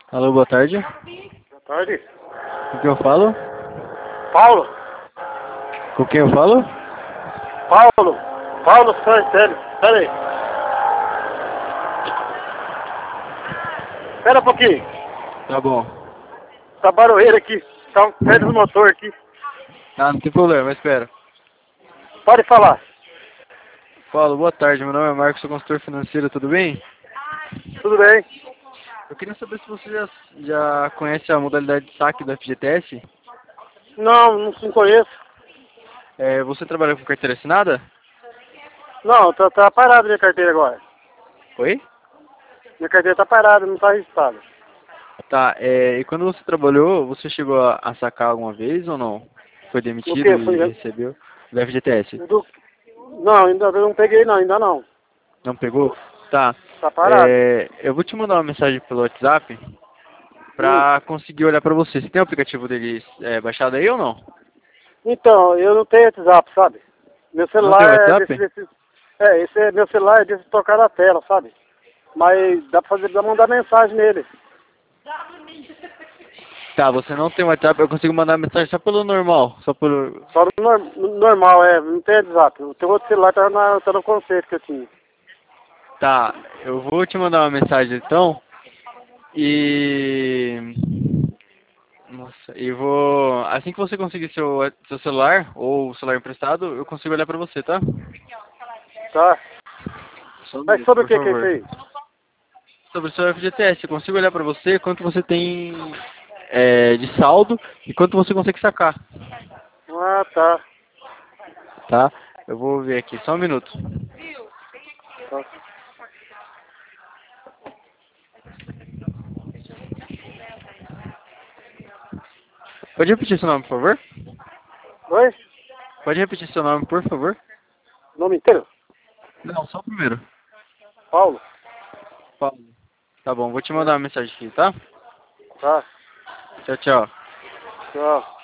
Alô, boa tarde. Boa tarde. Com quem eu falo? Paulo. Com quem eu falo? Paulo. Paulo Santelli. Pera aí. Pera um pouquinho. Tá bom. Tá barulheiro aqui. Tá perto do motor aqui. Ah, não tem problema, espera. Pode falar. Paulo, boa tarde. Meu nome é Marcos, sou consultor financeiro, tudo bem? Tudo bem? Eu queria saber se você já conhece a modalidade de saque da FGTS. Não conheço. Você trabalha com carteira assinada? Não, tá parado minha carteira agora. Oi? Minha carteira tá parada, não tá registrada. Tá, e quando você trabalhou, você chegou a sacar alguma vez ou não? Foi O demitido quê? e recebeu da FGTS? Do... Não, ainda não peguei não, ainda não. Não pegou? Tá. Tá parado. Eu vou te mandar uma mensagem pelo WhatsApp Hum. pra conseguir olhar pra você. Você tem o aplicativo deles baixado aí ou não? Então, eu não tenho WhatsApp, sabe? Meu Não tem o celular é WhatsApp? esse é meu celular é de tocar na tela, sabe? Mas dá pra mandar mensagem nele. Tá, você não tem o WhatsApp, eu consigo mandar mensagem só pelo normal, só pelo... Só no normal, não tem WhatsApp. O teu outro celular tá no conceito que eu tinha. Tá, eu vou te mandar uma mensagem então, e... Nossa, e vou... Assim que você conseguir seu celular, ou o celular emprestado, eu consigo olhar pra você, tá? Tá? Só um Mas minuto, sobre o por que é isso favor. aí? Sobre o seu FGTS, eu consigo olhar pra você quanto você tem de saldo e quanto você consegue sacar, Ah, tá. tá? Eu vou ver aqui, só um minuto. Tá. Pode repetir seu nome, por favor? Oi? Pode repetir seu nome, por favor? Nome inteiro? Não, só o primeiro. Paulo? Paulo. Tá bom, vou te É. mandar uma mensagem aqui, tá? Tá. Tchau, tchau. Tchau.